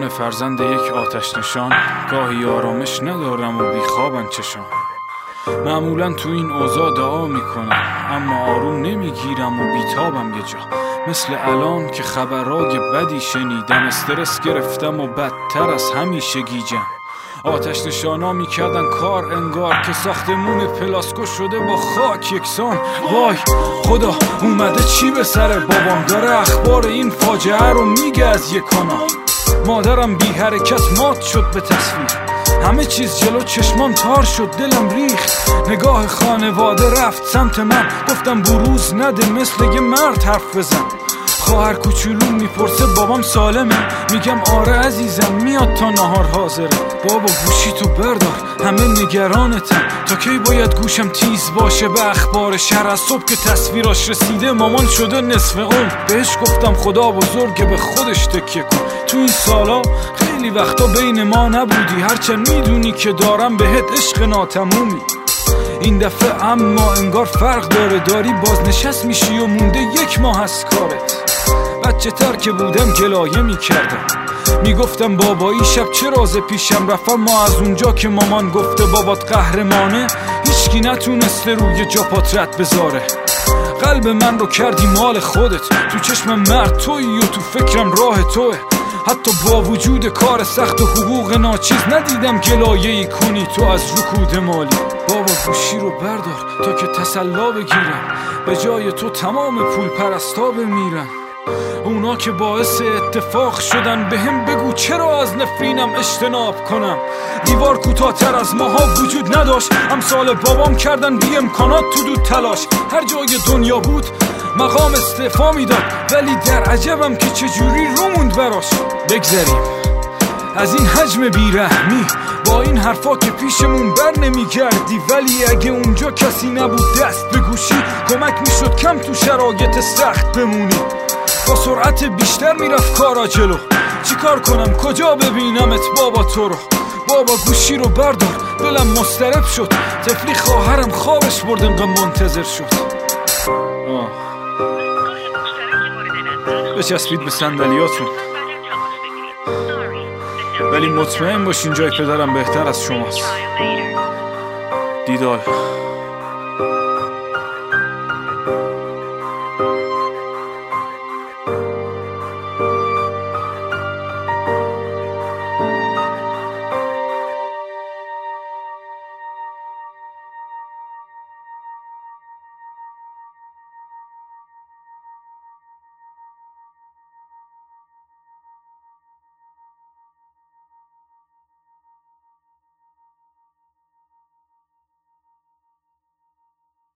عنوان فرزند یک آتش نشان گاهی آرامش ندارم و بیخوابم چشام. معمولا تو این اوضاع دعا میکنم اما آروم نمیگیرم و بیتابم یه جا، مثل الان که خبرای بدی شنیدم. استرس گرفتم و بدتر از همیشه گیجم. آتش نشانا میکردن کار انگار که ساختمون پلاسکو شده با خاک یکسان. وای خدا اومده چی به سر بابام، داره اخبار این فاجعه رو میگه از یک کانال. مادرم بی حرکت مات شد به تصویر، همه چیز جلو چشمام تار شد، دلم ریخت. نگاه خانواده رفت سمت من، گفتم بروز نده مثل یه مرد حرف بزن. خواهر کوچولو میپرسه بابام سالمه، میگم آره عزیزم میاد تا نهار حاضره. بابا گوشی تو بردار همه نگرانتم، تا کی باید گوشم تیز باشه به اخبار شهر؟ از صبح که تصویراش رسیده مامان شده نصف عمر. بهش گفتم خدا بزرگه به خودش تکیه کن، تو این سالا خیلی وقتا بین ما نبودی، هرچند میدونی که دارم بهت عشق ناتمومی. این دفعه اما انگار فرق داره، داری بازنشست میشی و مونده 1 ماه از کارت. بچه تر که بودم گلایه میکردم، میگفتم بابایی شب چه راز پیشم رفت، اما از اونجا که مامان گفته بابات قهرمانه هیچکی نتونسته روی جا پات بذاره. قلب من رو کردی مال خودت، تو چشم مرد تویی و تو فکرم راه توه. حتی با وجود کار سخت و حقوق ناچیز ندیدم گلایه‌ای کنی تو از رکود مالی. بابا گوشی رو بردار تا که تسلا بگیرم، به جای تو تمام پول پرستا بمیرن. اونا که باعث اتفاق شدن بهم بگو چرا از نفرینم اجتناب کنم. دیوار کوتاه‌تر از ماها وجود نداشت، امثال بابام کردن بی امکانات تو دود تلاش. هر جای دنیا بود مقام استعفا میداد، ولی در عجبم که چجوری رو موند براش. بگذریم از این حجم بیرحمی، با این حرفا که پیشمون بر نمیگردی، ولی اگه اونجا کسی نبود دست به گوشی، کمک میشد کم تو شرایط سخت بمونی. با سرعت بیشتر میرفت کارا جلو، چی کار کنم کجا ببینمت بابا تو رو؟ بابا گوشی رو بردار دلم مضطرب شد، طفلی خواهرم خوابش برد انقدر منتظر شد. بچسبید به صندلیاتون، ولی مطمئن باشین جای پدرم بهتر از شماست. دیدار.